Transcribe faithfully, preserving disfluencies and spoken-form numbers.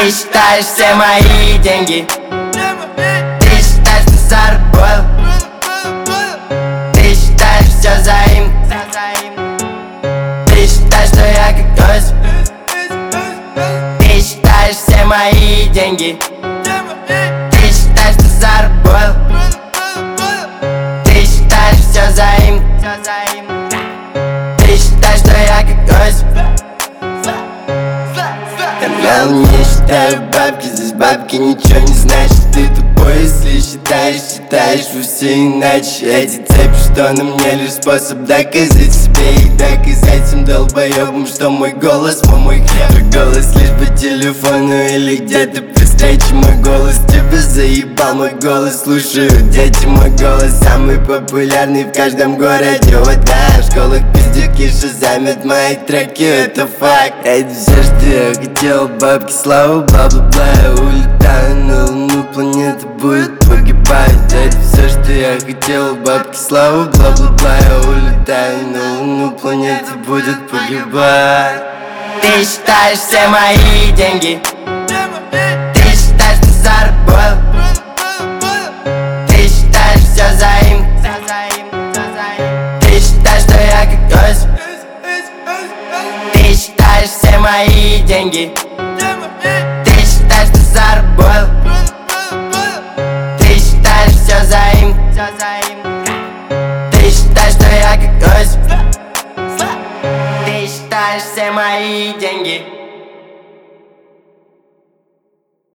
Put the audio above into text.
Ты считаешь все мои деньги, ты считаешь, что заработал, ты считаешь все взаимно, ты считаешь, что я как гость. Ты считаешь все мои деньги, ты считаешь, что заработал, ты считаешь все взаимно, ты считаешь, что я как гость. Канал не считаю бабки, здесь бабки ничего не значит. Ты тупой, если считаешь, считаешь вы все иначе. Эти цепи, что на мне, лишь способ доказать себе и доказать им долбоебам, что мой голос, мой мой хер голос лишь по телефону или где-то при встрече. Мой голос тебя заебал, мой голос слушают дети. Мой голос самый популярный в каждом городе. Вот да, в школах пиздюки шазамят мои треки, это факт. Это все, что я хотел, бабки, слава, бла-бла-бла. Я улетаю на луну, планета будет погибать. Это все, что я хотел, бабки, слава, бла-бла-бла. Я улетаю на луну, планета будет погибать. Ты считаешь все мои деньги, ты считаешь, что заработал, ты считаешь все взаимно, ты считаешь, что я как гость. Ты считаешь все мои деньги, ты считаешь, что заработал, ты считаешь все взаимно.